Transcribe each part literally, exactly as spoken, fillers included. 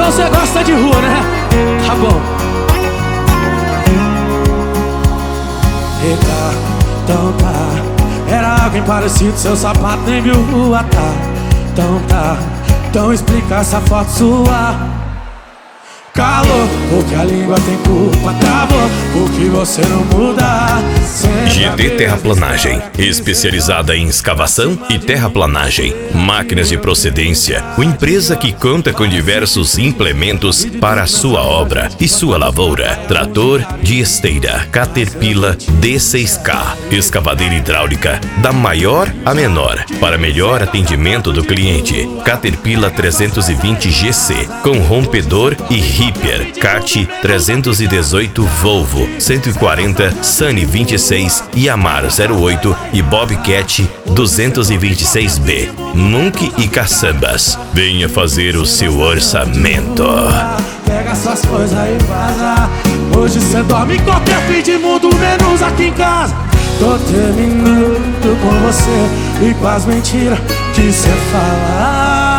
você gosta de rua, né? Tá bom. Eita, então tá. Era alguém parecido, seu sapato nem viu rua, tá? Então tá, então explica essa foto sua. Calor, porque a língua tem culpa, travou, porque você não muda. G D Terraplanagem, especializada em escavação e terraplanagem. Máquinas de procedência, uma empresa que conta com diversos implementos para a sua obra e sua lavoura. Trator de esteira, Caterpillar D seis K, escavadeira hidráulica da maior a menor, para melhor atendimento do cliente. Caterpillar trezentos e vinte G C, com rompedor e Ripper, Kart trezentos e dezoito Volvo, cento e quarenta Sunny vinte e seis, Yamaha zero oito e Bobcat duzentos e vinte e seis B, Munk e caçambas. Venha fazer o seu orçamento. Pega suas coisas e vaza. Hoje cê dorme em qualquer fim de mundo, menos aqui em casa. Tô terminando com você e com as mentiras que cê fala.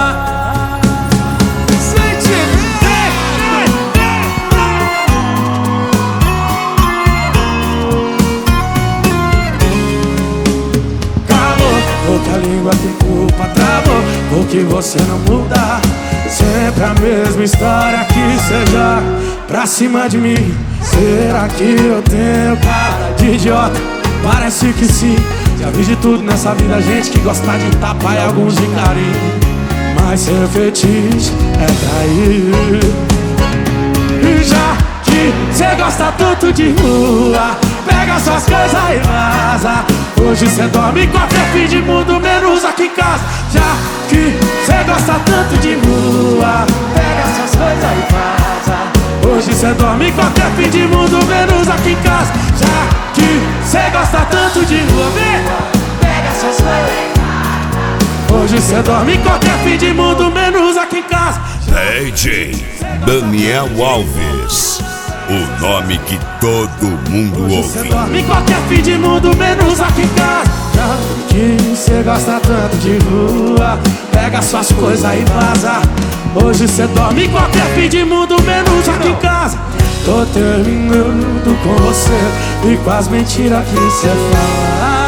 Porque a língua tem culpa, travou, porque você não muda. Sempre a mesma história que seja pra cima de mim. Será que eu tenho cara de idiota? Parece que sim. Já vi de tudo nessa vida, gente que gosta de tapa e alguns de carinho. Mas seu fetiche é trair. E já que cê gosta tanto de rua, pega suas coisas e vaza. Hoje cê dorme em qualquer fim de mundo, menos aqui em casa. Já que cê gosta tanto de rua, pega suas coisas e vaza. Hoje cê dorme em qualquer fim de mundo, menos aqui em casa. Já que cê gosta tanto de rua, vem, pega suas coisas e vaza. Hoje cê dorme em qualquer fim de mundo, menos aqui em casa. D J Daniel Alves, o nome que todo mundo Hoje ouve. cê dorme em qualquer fim de mundo, menos aqui em casa. Já que cê gosta tanto de rua, pega suas coisas e vaza. Hoje cê dorme em qualquer fim de mundo, menos aqui em casa. Tô terminando com você e com as mentiras que cê fala.